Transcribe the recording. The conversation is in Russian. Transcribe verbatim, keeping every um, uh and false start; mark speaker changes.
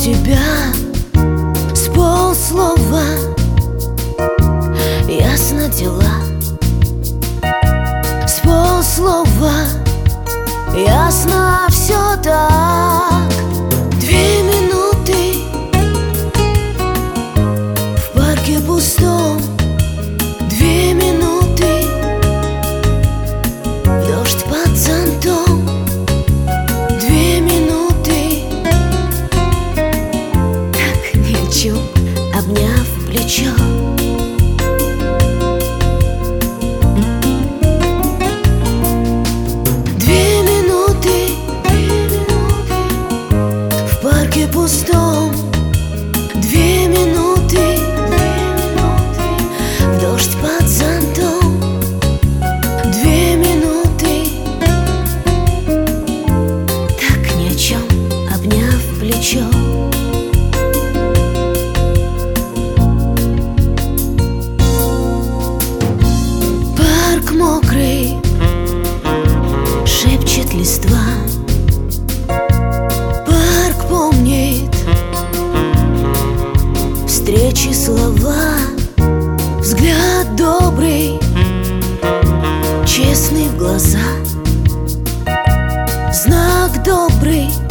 Speaker 1: тебя с полслова ясно дела, с полслова ясно все так. Две минуты в парке пустом, две минуты в дождь под зонтом, две минуты так ни о чем, обняв плечо. Две минуты, две минуты в парке пустом, две минуты, две минуты в дождь под зонтом, две минуты так ни о чем, обняв плечо. Парк мокрый, шепчет листва, парк помнит встречи, слова, взгляд добрый, честный в глаза, знак добрый,